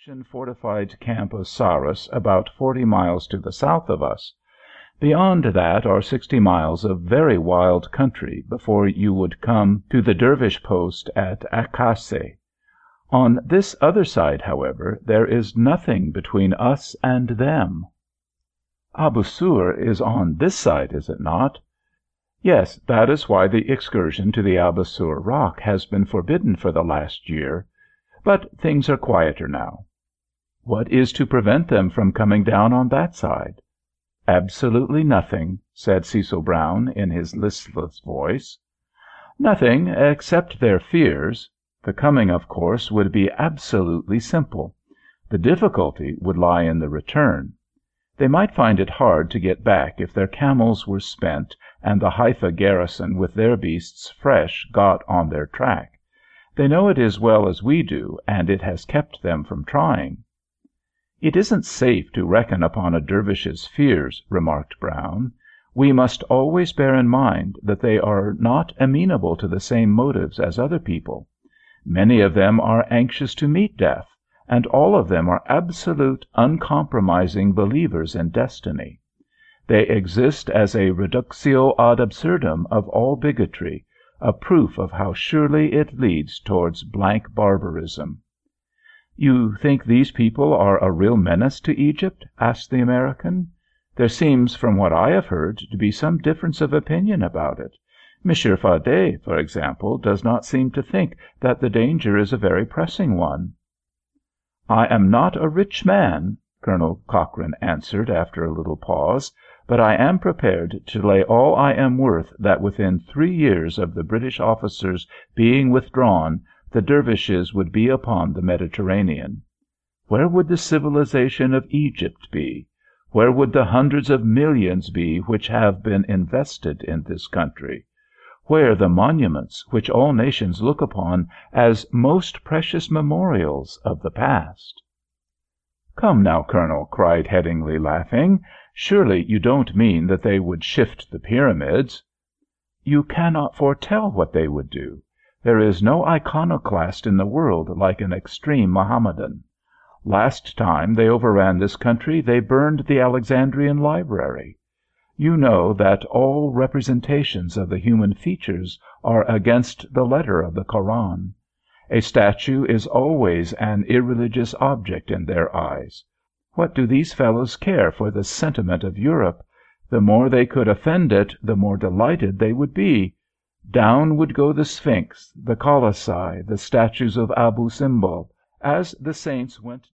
fortified camp of Sarras, about 40 miles to the south of us. Beyond that are 60 miles of very wild country before you would come to the Dervish post at Akasay. On this other side, however, there is nothing between us and them." "Abousir is on this side, is it not?" "Yes, that is why the excursion to the Abousir Rock has been forbidden for the last year. But things are quieter now." "What is to prevent them from coming down on that side?" "Absolutely nothing," said Cecil Brown in his listless voice. "Nothing, except their fears. The coming, of course, would be absolutely simple. The difficulty would lie in the return. They might find it hard to get back if their camels were spent and the Haifa garrison with their beasts fresh got on their track. They know it as well as we do, and it has kept them from trying." "It isn't safe to reckon upon a Dervish's fears," remarked Brown. "We must always bear in mind that they are not amenable to the same motives as other people. Many of them are anxious to meet death, and all of them are absolute, uncompromising believers in destiny. They exist as a reductio ad absurdum of all bigotry, a proof of how surely it leads towards blank barbarism." "You think these people are a real menace to Egypt?" asked the American. "There seems, from what I have heard, to be some difference of opinion about it. Monsieur Fardet, for example, does not seem to think that the danger is a very pressing one." "I am not a rich man," Colonel Cochrane answered after a little pause, "but I am prepared to lay all I am worth that within 3 years of the British officers being withdrawn the Dervishes would be upon the Mediterranean. Where would the civilization of Egypt be? Where would the hundreds of millions be which have been invested in this country? Where the monuments which all nations look upon as most precious memorials of the past?" "Come now, Colonel," cried Headingly, laughing, "surely you don't mean that they would shift the pyramids?" "You cannot foretell what they would do. There is no iconoclast in the world like an extreme Mohammedan. Last time they overran this country they burned the Alexandrian library. You know that all representations of the human features are against the letter of the Koran. A statue is always an irreligious object in their eyes. What do these fellows care for the sentiment of Europe? The more they could offend it, the more delighted they would be. Down would go the Sphinx, the Colossi, the statues of Abu Simbel, as the saints went